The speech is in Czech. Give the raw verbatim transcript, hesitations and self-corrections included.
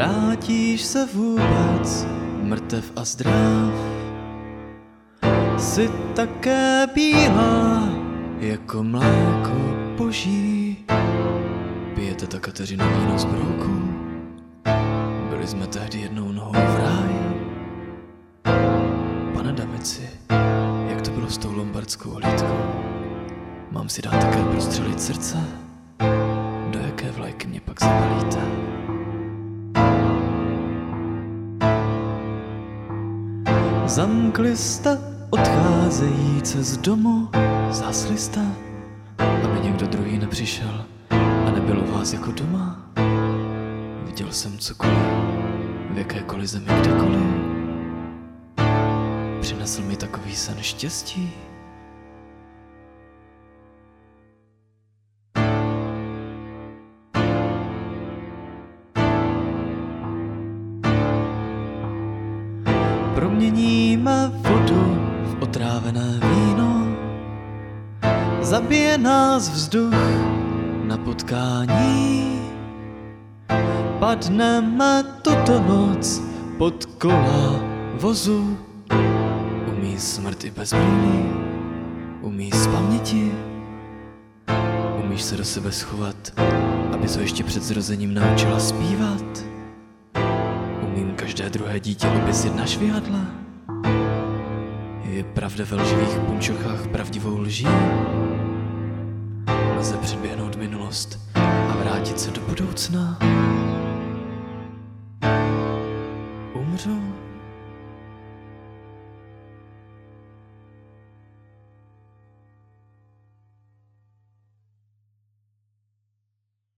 vrátíš se vůbec mrtev a zdrav. Jsi také bílá jako mléko boží. Pijete ta Kateřina víno z brouků. Byli jsme tehdy jednou nohou v ráji. Pane Damici, jak to bylo s tou lombardskou hlídkou? Mám si dát také prostřelit srdce? Do jaké vlajky mě pak zabalíte? Zamkli jste odcházejíce z domu, zhasli jste, aby někdo druhý nepřišel a nebylo vás jako doma. Viděl jsem cokoliv, v jakékoliv zemi, kdekoliv. Přinesl mi takový sen štěstí. Proměníme vodu v otrávené víno. Zabije nás vzduch na potkání. Padneme tuto noc pod kola vozu. Umí smrt i bez brýlí, umí z paměti. Umíš se do sebe schovat, aby se ještě před zrozením naučila zpívat. Umím každé druhé dítě oběsit na švihadle. Je pravda ve lživých punčochách pravdivou lží? Lze předběhnout minulost a vrátit se do budoucna? Umřu